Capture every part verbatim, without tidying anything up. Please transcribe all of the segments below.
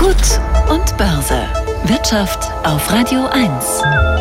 Gut und Börse. Wirtschaft auf Radio eins.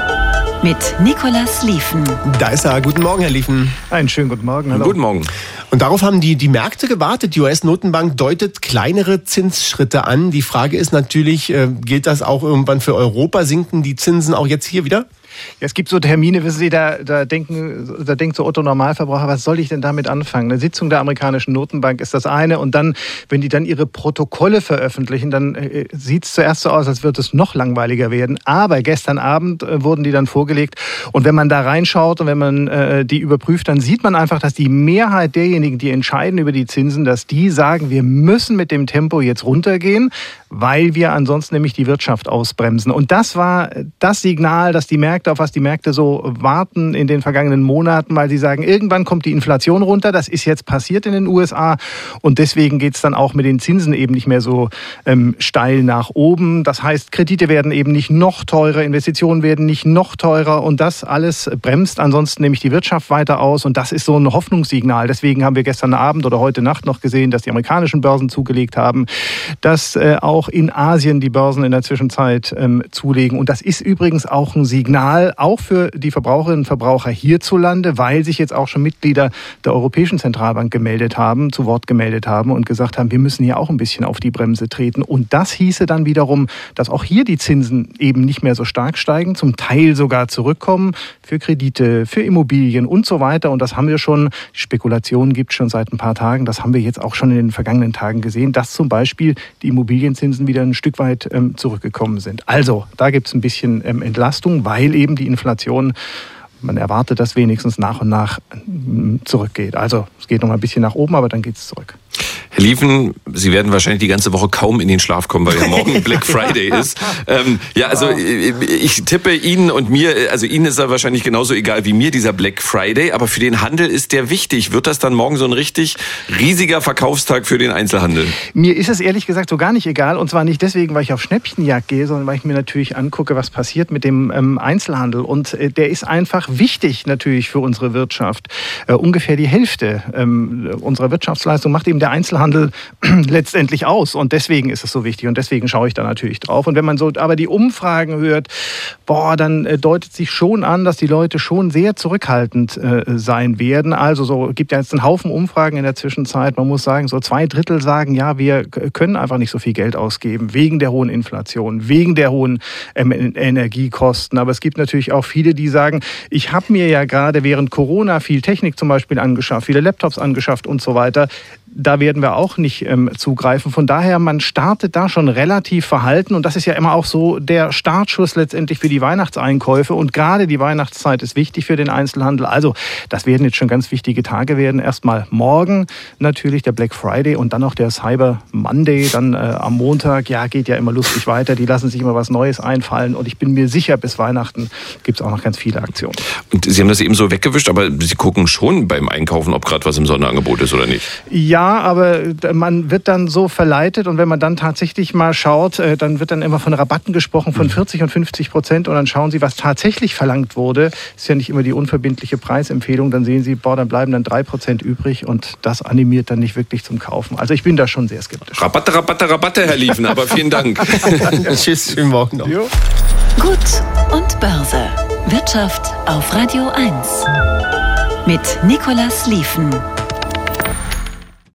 Mit Nicolas Lieven. Da ist er. Guten Morgen, Herr Lieven. Einen schönen guten Morgen. Hallo. Guten Morgen. Und darauf haben die, die Märkte gewartet. Die U S-Notenbank deutet kleinere Zinsschritte an. Die Frage ist natürlich, äh, gilt das auch irgendwann für Europa? Sinken die Zinsen auch jetzt hier wieder? Ja, es gibt so Termine, wissen Sie, da, da, denken, da denkt so Otto Normalverbraucher, was soll ich denn damit anfangen? Eine Sitzung der amerikanischen Notenbank ist das eine und dann, wenn die dann ihre Protokolle veröffentlichen, dann äh, sieht es zuerst so aus, als würde es noch langweiliger werden. Aber gestern Abend äh, wurden die dann vorgelegt und wenn man da reinschaut und wenn man äh, die überprüft, dann sieht man einfach, dass die Mehrheit derjenigen, die entscheiden über die Zinsen, dass die sagen, wir müssen mit dem Tempo jetzt runtergehen, weil wir ansonsten nämlich die Wirtschaft ausbremsen. Und das war das Signal, dass die Märkte, auf was die Märkte so warten in den vergangenen Monaten, weil sie sagen, irgendwann kommt die Inflation runter. Das ist jetzt passiert in den U S A und deswegen geht es dann auch mit den Zinsen eben nicht mehr so ähm, steil nach oben. Das heißt, Kredite werden eben nicht noch teurer, Investitionen werden nicht noch teurer und das alles bremst ansonsten nämlich die Wirtschaft weiter aus und das ist so ein Hoffnungssignal. Deswegen haben wir gestern Abend oder heute Nacht noch gesehen, dass die amerikanischen Börsen zugelegt haben, dass äh, auch auch in Asien die Börsen in der Zwischenzeit ähm, zulegen. Und das ist übrigens auch ein Signal, auch für die Verbraucherinnen und Verbraucher hierzulande, weil sich jetzt auch schon Mitglieder der Europäischen Zentralbank gemeldet haben, zu Wort gemeldet haben und gesagt haben, wir müssen hier auch ein bisschen auf die Bremse treten. Und das hieße dann wiederum, dass auch hier die Zinsen eben nicht mehr so stark steigen, zum Teil sogar zurückkommen für Kredite, für Immobilien und so weiter. Und das haben wir schon, die Spekulationen gibt es schon seit ein paar Tagen, das haben wir jetzt auch schon in den vergangenen Tagen gesehen, dass zum Beispiel die Immobilienzinsen wieder ein Stück weit ähm, zurückgekommen sind. Also, da gibt es ein bisschen ähm, Entlastung, weil eben die Inflation, man erwartet, dass wenigstens nach und nach ähm, zurückgeht. Also, es geht noch mal ein bisschen nach oben, aber dann geht es zurück. Herr Lieven, Sie werden wahrscheinlich die ganze Woche kaum in den Schlaf kommen, weil ja morgen Black Friday ist. Ähm, ja, also ich tippe Ihnen und mir, also Ihnen ist da wahrscheinlich genauso egal wie mir, dieser Black Friday, aber für den Handel ist der wichtig. Wird das dann morgen so ein richtig riesiger Verkaufstag für den Einzelhandel? Mir ist es ehrlich gesagt so gar nicht egal und zwar nicht deswegen, weil ich auf Schnäppchenjagd gehe, sondern weil ich mir natürlich angucke, was passiert mit dem ähm, Einzelhandel und äh, der ist einfach wichtig natürlich für unsere Wirtschaft. Äh, ungefähr die Hälfte ähm, unserer Wirtschaftsleistung macht eben der Einzelhandel letztendlich aus und deswegen ist es so wichtig und deswegen schaue ich da natürlich drauf. Und wenn man so aber die Umfragen hört, boah, dann äh, deutet sich schon an, dass die Leute schon sehr zurückhaltend äh, sein werden. Also so gibt ja jetzt einen Haufen Umfragen in der Zwischenzeit. Man muss sagen, so zwei Drittel sagen, ja, wir können einfach nicht so viel Geld ausgeben wegen der hohen Inflation, wegen der hohen ähm, Energiekosten. Aber es gibt natürlich auch viele, die sagen, ich habe mir ja gerade während Corona viel Technik zum Beispiel angeschafft, viele Laptops angeschafft und so weiter. Da werden wir auch nicht ähm, zugreifen. Von daher, man startet da schon relativ verhalten. Und das ist ja immer auch so der Startschuss letztendlich für die Weihnachtseinkäufe. Und gerade die Weihnachtszeit ist wichtig für den Einzelhandel. Also das werden jetzt schon ganz wichtige Tage werden. Erstmal morgen natürlich der Black Friday und dann noch der Cyber Monday. Dann äh, am Montag, ja, geht ja immer lustig weiter. Die lassen sich immer was Neues einfallen. Und ich bin mir sicher, bis Weihnachten gibt es auch noch ganz viele Aktionen. Und Sie haben das eben so weggewischt, aber Sie gucken schon beim Einkaufen, ob gerade was im Sonderangebot ist oder nicht? Ja, aber man wird dann so verleitet und wenn man dann tatsächlich mal schaut, dann wird dann immer von Rabatten gesprochen von vierzig und fünfzig Prozent und dann schauen Sie, was tatsächlich verlangt wurde. Ist ja nicht immer die unverbindliche Preisempfehlung. Dann sehen Sie, boah, dann bleiben dann drei Prozent übrig und das animiert dann nicht wirklich zum Kaufen. Also ich bin da schon sehr skeptisch. Rabatte, Rabatte, Rabatte, Herr Lieven, aber vielen Dank. Tschüss, schönen Morgen noch. Jo. Gut und Börse. Wirtschaft auf Radio eins. Mit Nicolas Lieven.